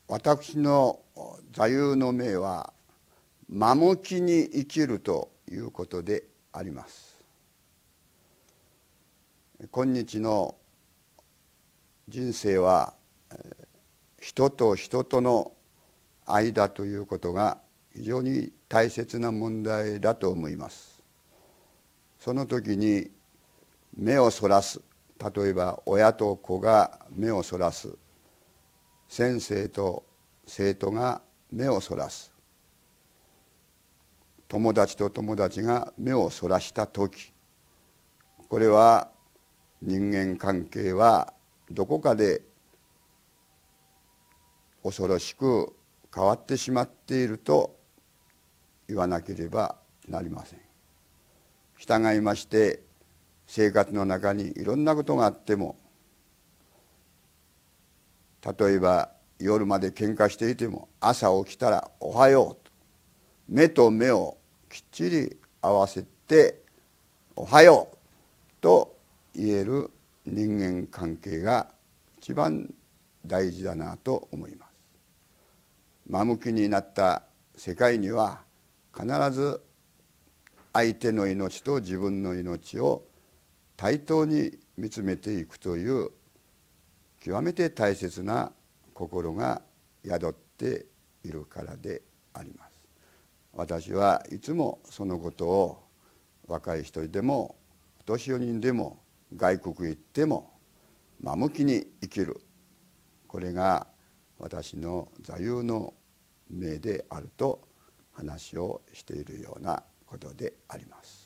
私の座右の銘は真向きに生きるということであります。今日の人生は人と人との間ということが非常に大切な問題だと思います。その時に目をそらす、例えば親と子が目をそらす、先生と生徒が目をそらす、友達と友達が目をそらした時、これは人間関係はどこかで恐ろしく変わってしまっていると言わなければなりません。従いまして生活の中にいろんなことがあっても、例えば夜まで喧嘩していても朝起きたら「おはよう」と目と目をきっちり合わせて「おはよう」と言える人間関係が一番大事だなと思います。真向きになった世界には必ず相手の命と自分の命を対等に見つめていくという極めて大切な心が宿っているからであります。私はいつもそのことを若い人でもお年寄りにでも外国へ行っても真向きに生きる、これが私の座右の銘であると話をしているようなことであります。